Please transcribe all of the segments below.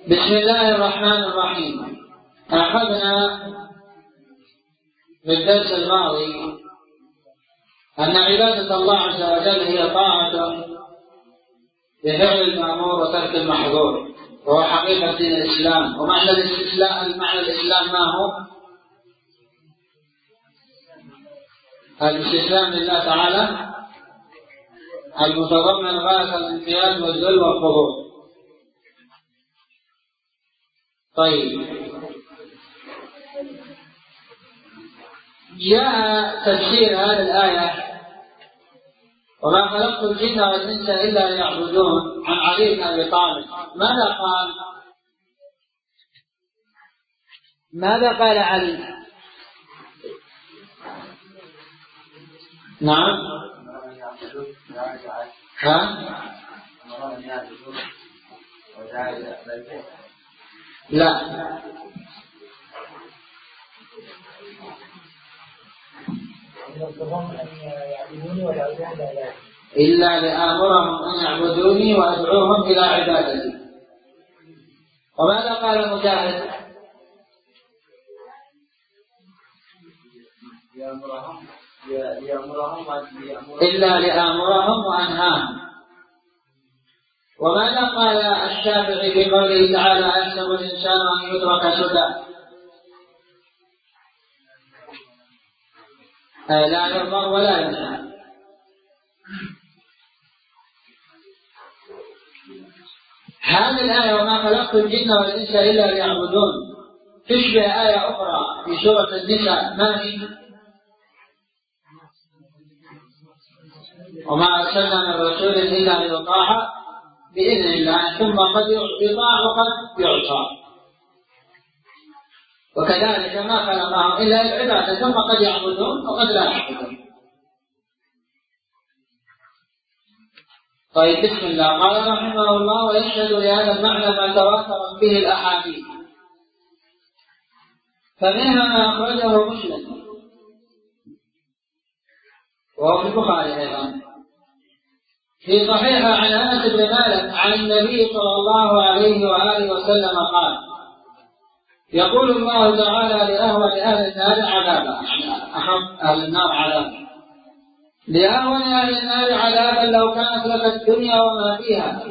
بسم الله الرحمن الرحيم. أخذنا في الدرس الماضي أن عبادة الله عز وجل هي طاعة بفعل المأمور وترك المحظور، وهو حقيقة دين الإسلام. ومعنى الإسلام ما هو؟ الاستسلام لله تعالى المتضمن غاية الانقياد والذل والخضوع. طيب، جاء تفسير هذه الآية: وما خلقت الجن والإنس إلا ليعبدون، عن علي بن أبي طالب. ماذا قال علي؟ نعم. لا، إلا لآمرهم أن يعبدوني وأدعوهم إلى عبادتي. وماذا قال مجاهد؟ إلا لآمرهم وأنهاهم. وماذا قال الشافعي في قوله تعالى: أيحسب الإنسان أن يترك سدى؟ لا يؤمر ولا ينهى. هذه الآية وما خلقت الجن والإنس إلا ليعبدون تشبه آية أخرى في سورة النساء: ما هي؟ وما أرسلنا من رسول إلا ليطاع بإذن الله ثم قد يطاع وقد يعصى. وكذلك ما خلقهم إلا للعبادة، ثم قد يعبدون وقد لا يعبدون. طيب، بسم الله. قال رحمه الله: ويشهد لهذا المعنى ما تواترت به الأحاديث، فمنها ما أخرجه مسلم وهو في البخاري أيضا في صحيحه عن أنس بن مالك عن النبي صلى الله عليه وآله وسلم قال: يقول الله تعالى لأهون أهل النار عذابا، أخف أهل النار عذابا، لأهون أهل النار عذابا لو كانت لك الدنيا وما فيها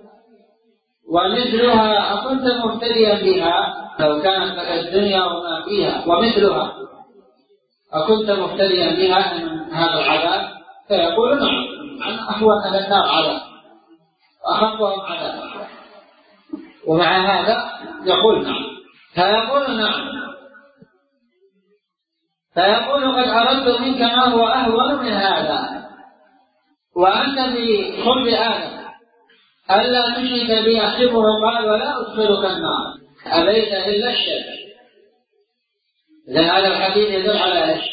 ومثلها أكنت مفتديا بها. لو كانت لك الدنيا وما فيها ومثلها أكنت مفتديا بها من هذا العذاب؟ فيقول: نعم، عن أهون أهل النار عذاب وأخفهم عذابا. ومع هذا يقول: نعم. فيقول: نعم. فيقول: قد أردت منك ما هو أهون من هذا، وأنت في خلق آدم ألا تشرك بي أحسبه. قال: ولا أدخلك النار، أبيت إلا الشرك. إذن هذا الحديث يدل على إيش؟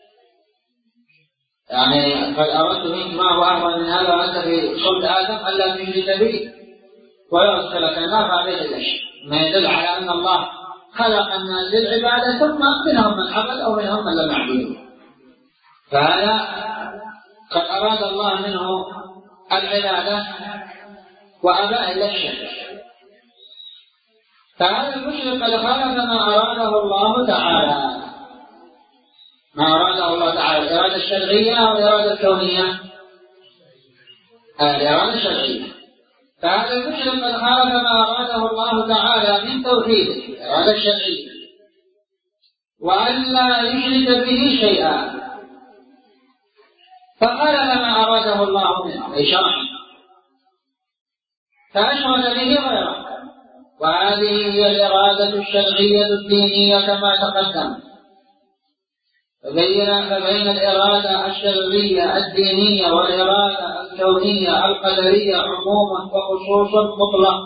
يعني قد أردت منك ما هو أهون من هذا، وأنت في خلق آدم ألا تشرك بي ولا أدخلك النار، فأبيت إلا الشرك. ما يدل على أن الله خلق الناس للعبادة، ثم منهم من عبد أو منهم من لم يعبد. فهذا قد أراد الله منه العبادة وأبى إلا الشرك. فهذا المشرك قد خالف ما أراده الله تعالى. ما أراده الله تعالى الإرادة الشرعية أو الإرادة الكونية؟ الإرادة الشرعية. فهذا المشرك قد خالف ما أراده الله تعالى من توحيده الإرادة الشرعية، وأن لا يشرك به شيئا، فخالف ما أراده الله منه أي شرعا، فأشرك به غيره. وهذه هي الإرادة الشرعية الدينية كما تقدم. فبين الإرادة الشرعية الدينية والإرادة الكونية القدرية عموما وخصوص مطلق.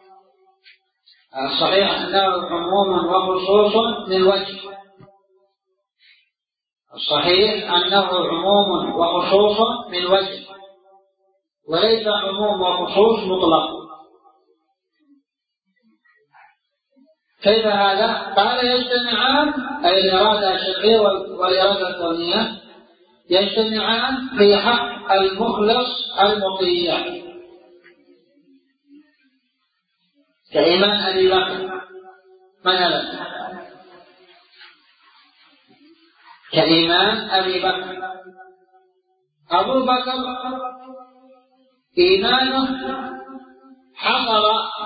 الصحيح أنه عموم وخصوص من وجه. الصحيح أنه عموم وخصوص من وجه، وليس عموم وخصوص مطلق. كيف هذا؟ قال: يجتمعان، أي الإرادة الشرعية والإرادة الكونية يجتمعان في حق المخلص المطيع. كإيمان أبي بكر مثلا، كإيمان أبي بكر. أبو بكر إيمانه حصل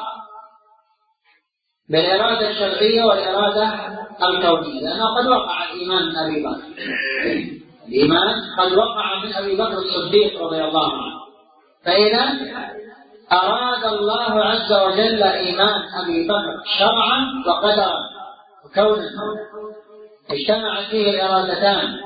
بالإرادة الشرعية والإرادة الكونية، لأنه قد وقع الإيمان من أبي بكر، الإيمان قد وقع من أبي بكر الصديق رضي الله عنه. فإذا أراد الله عز وجل إيمان أبي بكر شرعا وقدرا وكونا، اجتمعت فيه الإرادتان،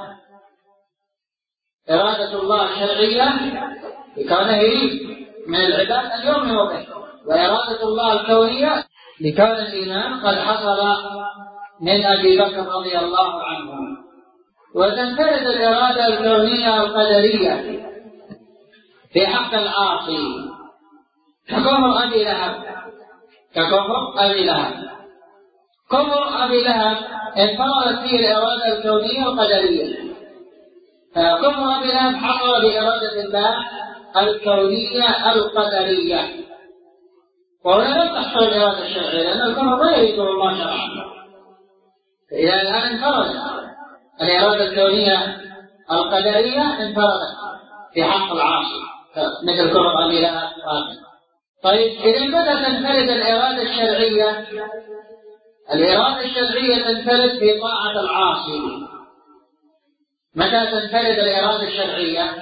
إرادة الله الشرعية لكونه يريد من العباد أن يؤمنوا به، وإرادة الله الكونية لكون الإيمان قد حصل من أبي بكر رضي الله عنه. وتنفرد الإرادة الكونية القدرية في حق العاصي ككفر أبي لهب، ككفر أبي لهب. كفر أبي لهب انفردت فيه الإرادة الكونية القدرية، كفر أبي لهب حصل بإرادة الله الكونية القدرية، وهنا لم تحصل الإرادة الشرعية، لأن الكفر ما يريده الله شرعا. فإذا الآن انفردت الإرادة الكونية القدرية، انفردت في حق العاصي مثل كفر أبي لهب. طيب إذا متى تنفرد الإرادة الشرعية؟ الإرادة الشرعية تنفرد في طاعة العاصي. متى تنفرد الإرادة الشرعية؟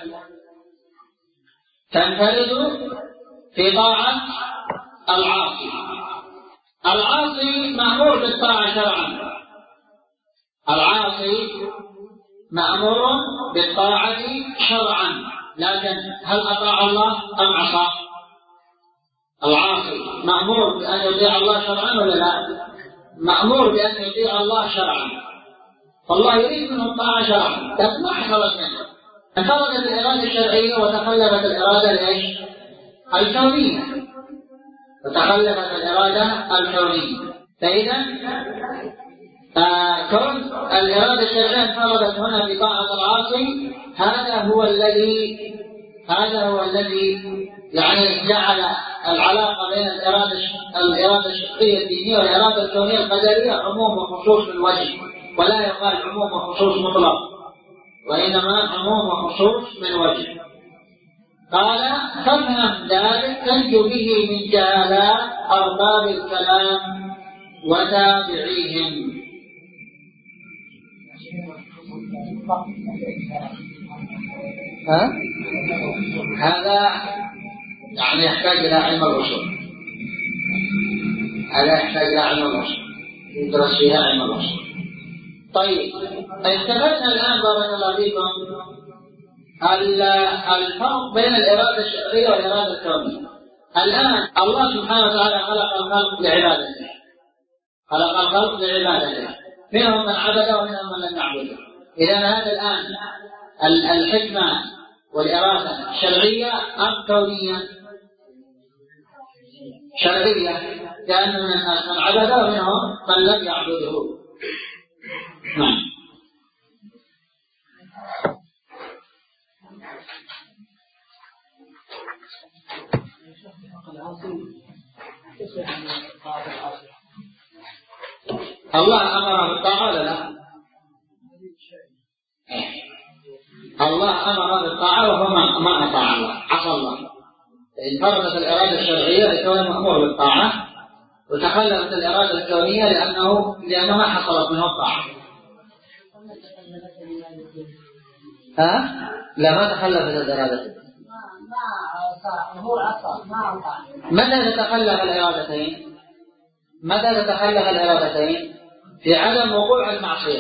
تنفرد في طاعة العاصي. العاصي مأمور بالطاعة شرعا، العاصي مأمور بالطاعة شرعا، لكن هل أطاع الله أم عصاه؟ العاصي مأمور بأن يطيع الله شرعا ولا لا؟ مأمور بأن يطيع الله شرعا، فالله يريد منه الطاعة شرعا، لكن ما حصلت منه، انفردت الإرادة الشرعية وتخلفت الإرادة الإيش؟ الكونية، وتخلفت الإرادة الكونية. فإذا كون الإرادة الشرعية انفردت هنا بطاعة العاصي، هذا هو الذي يعني جعل العلاقة بين الإرادة الشرعية الدينية والإرادة الكونية القدرية عموم وخصوص من وجه، ولا يقال عموم وخصوص مطلق، وإنما عموم وخصوص من وجه. قال فافهم ذلك تنجو به من جهالات أرباب الكلام وتابعيهم. هذا يعني يحتاج إلى علم الأصول، هذا يحتاج إلى علم الأصول، يدرس فيها علم الأصول. طيب استفدنا الآن بارك الله فيكم الفرق بين الإرادة الشرعية والإرادة الكونية. الآن الله سبحانه وتعالى خلق الخلق لعبادته، خلق الخلق لعبادته، منهم من عبد ومنهم من لم يعبد. إذا هذا الآن الحكمة والإرادة شرعية أم كونية؟ شرعية، لأن من الناس من عبد ومنهم من لم يعبده. نعم. الله أمر بالطاعة ولا لا؟ الله أمر بالطاعة وهو ما أطاع الله، عصى الله. انفردت الإرادة الشرعية لكونه مأمور بالطاعة، وتخلفت الإرادة الكونية لأنه ما حصلت منه الطاعة. لا، ما تخلفت الإرادة. متى تتخلف الإرادتين؟ متى تتخلف الإرادتين؟ في عدم وقوع المعصية.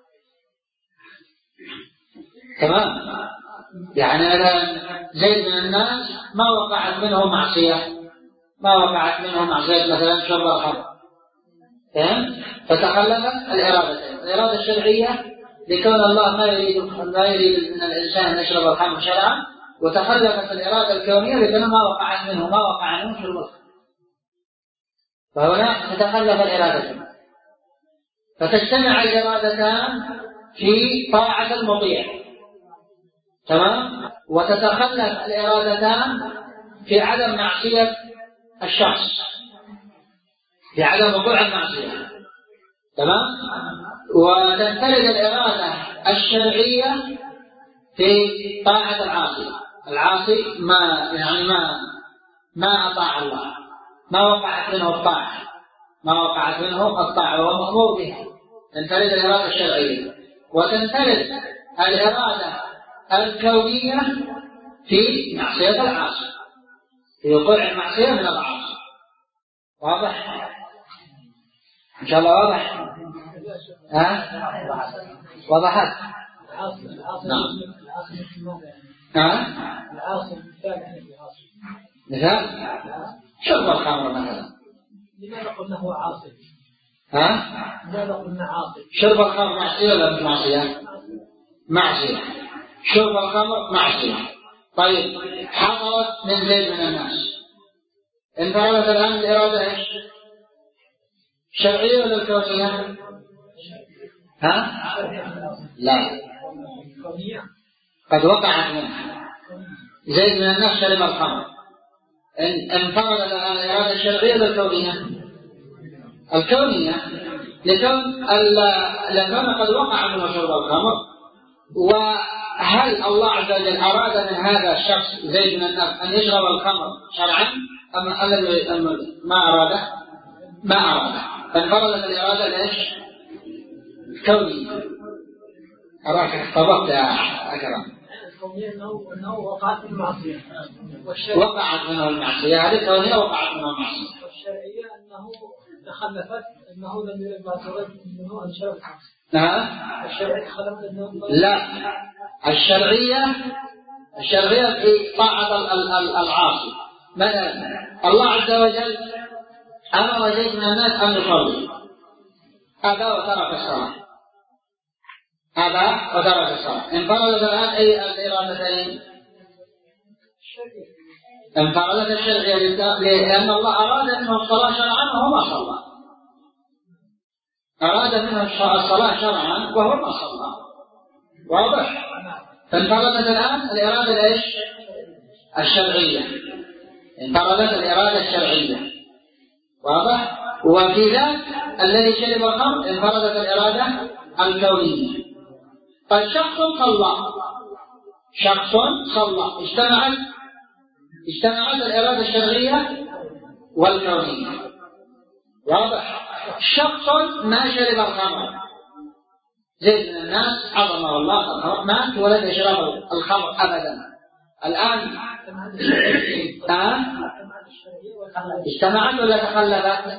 تمام؟ يعني مثلا زيد من الناس ما وقعت منه معصية، ما وقعت منه معصية مثلا شرب الخمر، فتخلفت الإرادتين، الإرادة الشرعية لكون الله ما يريد من الإنسان أن يشرب الخمر شرعا، وتخلفت الإرادة الكونية لكون ما وقع منه شرب الخمر، فهنا تتخلف الإرادتين، فتجتمع الإرادتان في طاعة المطيع، تمام؟ وتتخلف الإرادتان في عدم معصية الشخص، في عدم وقوع المعصية. تمام؟ وتنفرد الإرادة الشرعية في طاعة العاصي ما أطاع الله، ما وقعت منه الطاعة وهو مأمور بها. تنفرد الإرادة الشرعية، وتنفرد الإرادة الكونية في معصية العاصي، في وقوع المعصية من العاصي. واضح؟ إن شاء الله واضح؟ وضحت؟ مثال شرب الخمر مثلا. لماذا قلنا هو عاصي؟ لماذا قلنا عاصي؟ شرب الخمر معصية ولا مش معصية؟ معصية. شرب الخمر معصية. طيب حصلت من زيد من الناس، انفردت الآن الإرادة ايش؟ شرعية ولا الكونية؟ لا، قد وقعت منه. زيد من الناس شرب الخمر، انفردت الآن الإرادة الشرعية ولا الكونية؟ الكونية، لكون قد وقع منه شرب الخمر. وهل الله عز وجل أراد من هذا الشخص زيد من الناس أن يشرب الخمر شرعا أم ما أراده؟ ما أراده، فانفردت الإرادة ليش؟ كونية. أراك طبقت يا أكرم. الكونية أنه وقعت من المعصية، وقعت منه المعصية، هذه الكونية وقعت منه المعصية. والشرعية أنه تخلفت، أنه لم يرد ما ترد منه أن شرب الخمر. الشرعية تخلفت أنه لا، الشرعية في طاعة العاصي. مثلا الله عز وجل أمر زيد من الناس أن يصلي، أبى وترك الصلاة، انفردت الآن أي الإرادتين؟ انفردت الشرعية، لأن الله أراد منه الصلاة شرعا وهو ما صلى، أراد منه الصلاة شرعا وهو ما صلى. واضح؟ فانفردت الآن الإرادة ايش؟ الشرعية، انفردت الإرادة الشرعية. واضح؟ وفي ذاك الذي شرب الخمر انفردت الإرادة الكونية. فالشخص صلى اجتمعت الإرادة الشرعية والكونية. واضح؟ شخص ما شرب الخمر، زيد من الناس عظمه الله مات ولم يشرب الخمر أبدا. الآن اجتمعت ولا تخلفت؟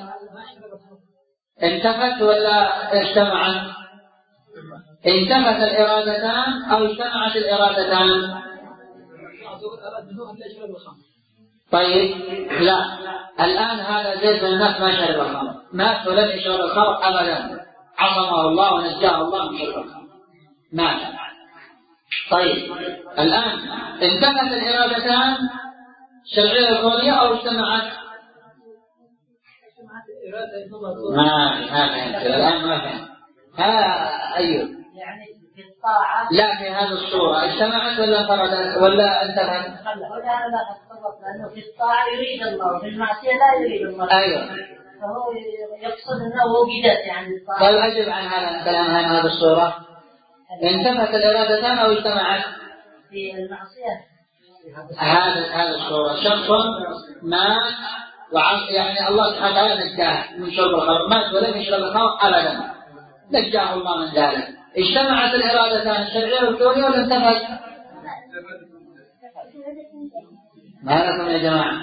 انتفت ولا اجتمعت؟ انتفت الإرادتان أو اجتمعت الإرادتان؟ طيب لا، الآن هذا زيد من الناس ما شرب الخمر، مات ولم يشرب الخمر أبدا، عصمه الله ونجاه الله من شرب الخمر، مات. طيب الآن انتفت الإرادتان الشرعية الكونية أو اجتمعت؟ الآن ما فهم. أيوه، يعني في الطاعة لا في هذه الصورة اجتمعت ولا انفردت ولا انتفت؟ لا لأنه في الطاعة يريد الله وفي المعصية لا يريد الله. أيوه، فهو يقصد أنه وجدت يعني الطاعة. طيب أجب عن هذا الكلام عن هذه الصورة. انتفت الإرادتان أو اجتمعت؟ في المعصية هذا الصورة شخص مات يعني الله سبحانه وتعالى نجاه من شرب الخمر، مات ولم يشرب الخمر أبدا، نجاه الله من ذلك. اجتمعت الإرادتان الشرعية والكونية ولا انتفت؟ ما لكم يا جماعة؟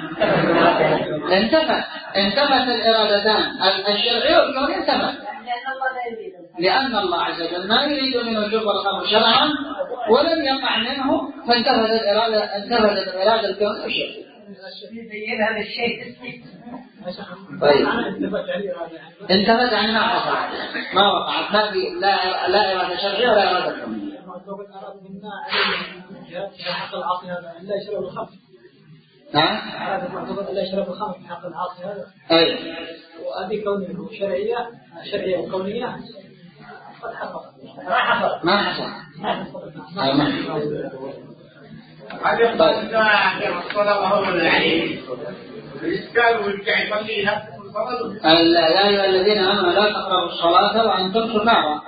انتفت الإرادتان الشرعية والكونية، انتفت لأن الله عز وجل ما يريد منه شرب الخمر شرعا ولم يقع منه، فانتفت الإرادة الكونية والشرعية. يبينها بالشيء. طيب انتفت يعني ما حصل، ما وقعت، ما في لا إرادة شرعية ولا إرادة كونية. حق العاصي هذا لا يشرب الخمر. هذا المعتقد لا يشرب الخمر في حق العاصي هذا. أيوة. وهذه كونية شرعية وكونية قد حصل. ما حصل. هذا يقول الصلاة وهو العليم. الإشكال والكعب فيها يا أيها الذين آمنوا لا تقربوا الصلاة وأنتم سكارى.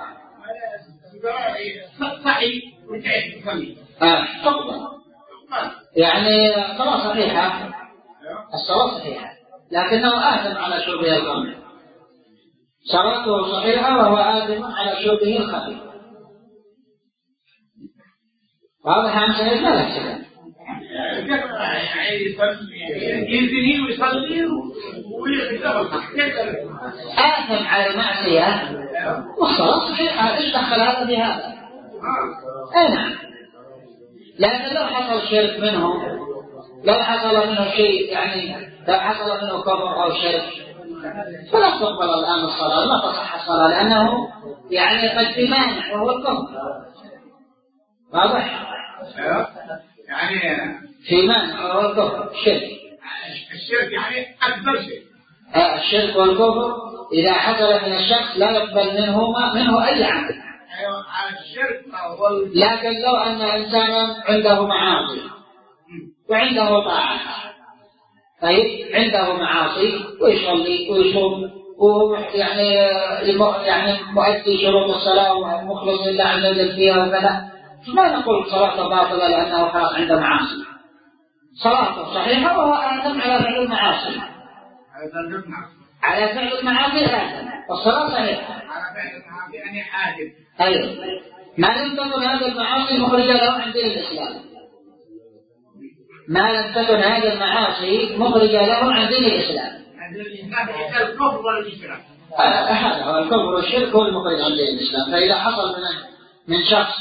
يعني الصلاة صحيحة، الصلاة صحيحة، لكنه آثم على شربه الخمر. صلاته صحيحة وهو آثم على شربه الخمر. واضح عن سيد ما لك يزني ويصلي آثم على معصية والصلاة صحيحة. إيش دخل هذا في هذا؟ نعم. لكن لو حصل شرك منه، لو حصل منه شيء، يعني لو حصل منه كفر أو شرك، فلا تقبل الآن الصلاة، لا تصح الصلاة، لأنه يعني قد في مانع وهو الكفر. واضح؟ يعني في مانع وهو الكفر الشرك. الشرك يعني أكبر شيء. الشرك والكفر إذا حصل من الشخص لا يقبل منه أي عمل. الشرك لكن لو أن إنسانا عنده معاصي وعنده طاعات، طيب عنده معاصي ويصلي ويصوم ويعني مؤدي شروط الصلاة ومخلص لله عز وجل فيها وكذا، ما نقول صلاته باطلة لأنه خلاص عنده معاصي. صلاته صحيحة وهو آثم على فعل المعاصي. على فعل المعاصي آثم، والصلاة صحيحة. على فعل المعاصي يعني حاجب. أيوه، ما لم تكن هذه المعاصي مخرجة له عن دين الإسلام. ما لم تكن هذه المعاصي مخرجة له عن دين الإسلام. الكفر والإشراك. هذا هو الكفر والشرك هو المخرج عن دين الإسلام. فإذا حصل من شخص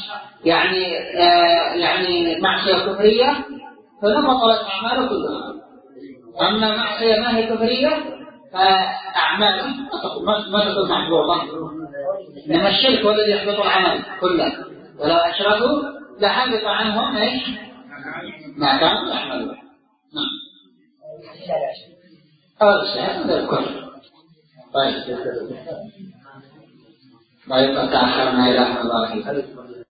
يعني معصية كفرية فنبطلت أعماله كلها. أما معصية ما هي كفرية فأعماله ما تكون محبوطة. إنما الشرك هو الذي يحبط العمل كله، ولو أشركوا لحبط عنهم إيش ما كانوا يعملون. نعم. هذا الكفر. طيب تأخرنا إلى الله.